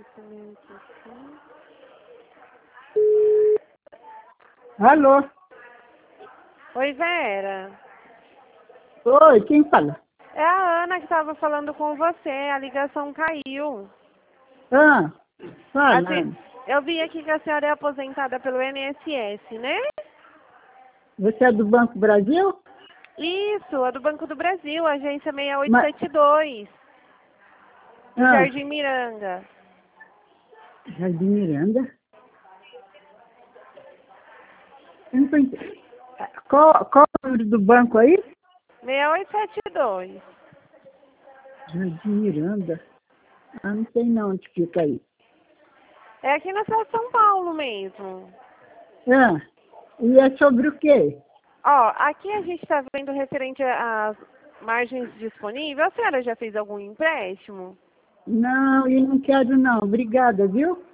Alô? Oi, Vera. Oi, quem fala? É a Ana que estava falando com você. A ligação caiu. Ah, fala. Eu vi aqui que a senhora é aposentada pelo INSS, né? Você é do Banco Brasil? Isso, é do Banco do Brasil, agência 6872, do Jardim Miranda. Jardim Miranda? Eu não tô entendendo. Qual o número do banco aí? 6872. Jardim Miranda? Ah, não sei não onde fica aí. É aqui na cidade de São Paulo mesmo. Ah, e é sobre o quê? Ó, aqui a gente está vendo referente às margens disponíveis. A senhora já fez algum empréstimo? Não, eu não quero não. Obrigada, viu?